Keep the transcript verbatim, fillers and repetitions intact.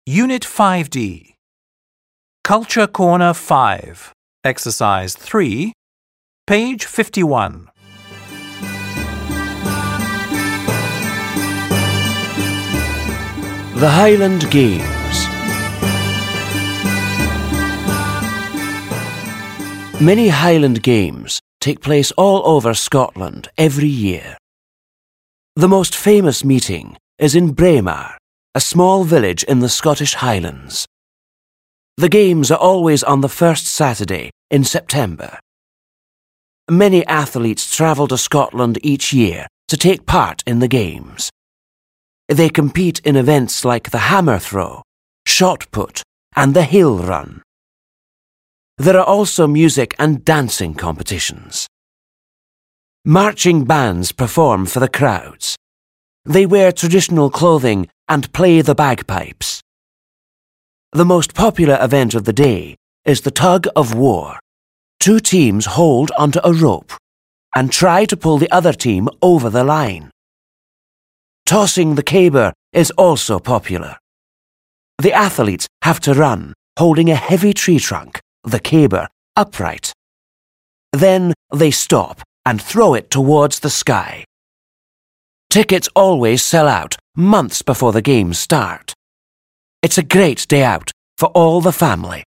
Unit five D. Culture Corner five. Exercise three. Page fifty-one. The Highland Games. Many Highland Games take place all over Scotland every year. The most famous meeting is in Braemar, a small village in the Scottish Highlands. The games are always on the first Saturday in September. Many athletes travel to Scotland each year to take part in the games. They compete in events like the hammer throw, shot put, and the hill run. There are also music and dancing competitions. Marching bands perform for the crowds. They wear traditional clothing and play the bagpipes. The most popular event of the day is the tug of war. Two teams hold onto a rope and try to pull the other team over the line. Tossing the caber is also popular. The athletes have to run, holding a heavy tree trunk, the caber, upright. Then they stop and throw it towards the sky. Tickets always sell out months before the games start. It's a great day out for all the family.